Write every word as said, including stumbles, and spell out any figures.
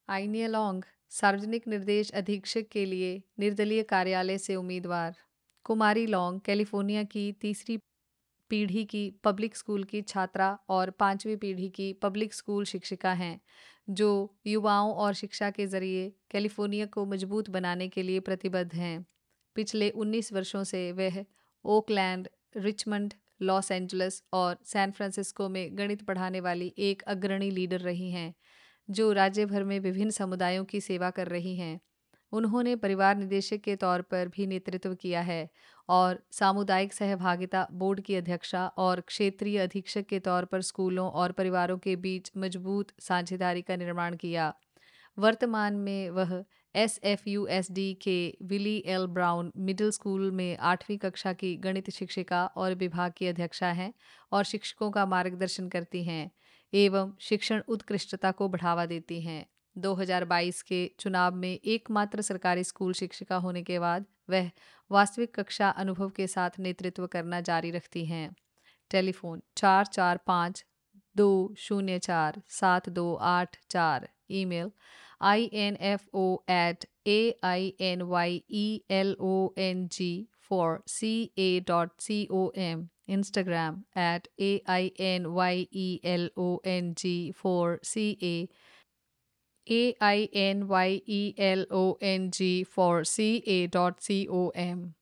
आइनिया long, सार्वजनिक निर्देश अधीक्षक के लिए निर्दलीय कार्यालय से उम्मीदवार। कुमारी लॉन्ग कैलिफोर्निया की तीसरी पीढ़ी की पब्लिक स्कूल की छात्रा और पांचवी पीढ़ी की पब्लिक स्कूल शिक्षिका हैं, जो युवाओं और शिक्षा के जरिए कैलिफोर्निया को मजबूत बनाने के लिए प्रतिबद्ध हैं। पिछले उन्नीस वर्षों से वह ओकलैंड, रिचमंड, लॉस एंजलिस और सैन फ्रांसिस्को में गणित पढ़ाने वाली एक अग्रणी लीडर रही हैं, जो राज्य भर में विभिन्न समुदायों की सेवा कर रही हैं। उन्होंने परिवार निदेशक के तौर पर भी नेतृत्व किया है और सामुदायिक सहभागिता बोर्ड की अध्यक्षा और क्षेत्रीय अधीक्षक के तौर पर स्कूलों और परिवारों के बीच मजबूत साझेदारी का निर्माण किया। वर्तमान में वह S F U S D के Willie L Brown middle school में आठवीं कक्षा की गणित शिक्षिका और विभाग की अध्यक्षा हैं और शिक्षकों का मार्गदर्शन करती हैं एवं शिक्षण उत्कृष्टता को बढ़ावा देती हैं। दो हज़ार बाईस के चुनाव में एकमात्र सरकारी स्कूल शिक्षिका होने के बाद वह वास्तविक कक्षा अनुभव के साथ नेतृत्व करना जारी रखती हैं। टेलीफोन चार चार पाँच दो शून्य चार सात दो आठ चार। Email I N F O at A I N Y E L O N G four C A dot C O M. Instagram at A I N Y E L O N G four C A A I N Y E L O N G four C A dot C O M.